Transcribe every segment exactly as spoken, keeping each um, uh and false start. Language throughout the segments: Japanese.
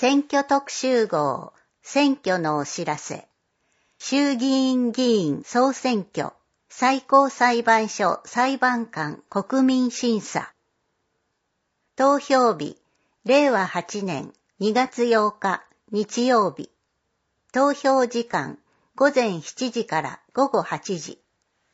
選挙特集号、選挙のお知らせ。衆議院議員総選挙、最高裁判所裁判官国民審査。投票日、れいわはちねんにがつようか日曜日。投票時間、ごぜんしちじからごごはちじ。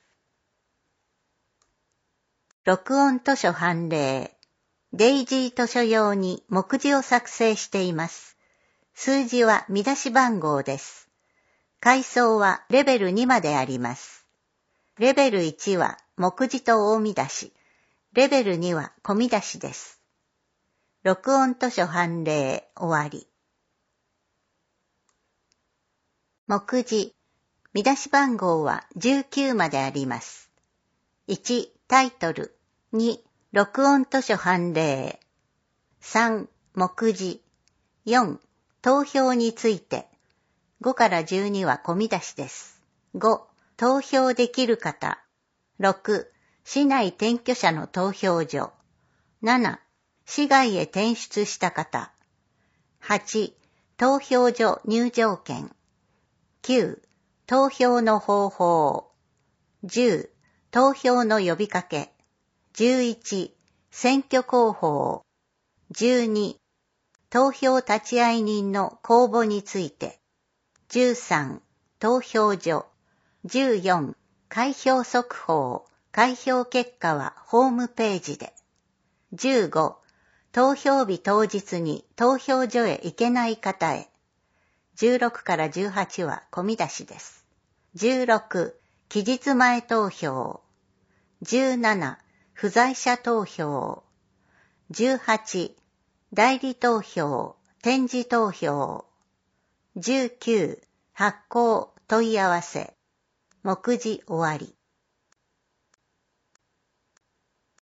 録音図書判例。デイジー図書用に目次を作成しています。数字は見出し番号です。階層はレベルにまであります。レベルいちは目次と大見出し。レベルには小見出しです。録音図書判例終わり。目次。見出し番号はじゅうきゅうまであります。いち、タイトル。に、録音図書判例。さん、目次。よん、投票について。ごからじゅうには小見出しです。ご、投票できる方。ろく、市内転居者の投票所。なな、市外へ転出した方。はち、投票所入場券。きゅう、投票の方法。じゅう、投票の呼びかけ。じゅういち、選挙広報。じゅうに、投票立会人の公募について。じゅうさん、投票所。じゅうよん、開票速報。開票結果はホームページで。じゅうご、投票日当日に投票所へ行けない方へ。じゅうろくからじゅうはちは小見出しです。じゅうろく、期日前投票。じゅうなな、不在者投票。じゅうはち、代理投票、展示投票。じゅうきゅう、発行、問い合わせ。目次終わり。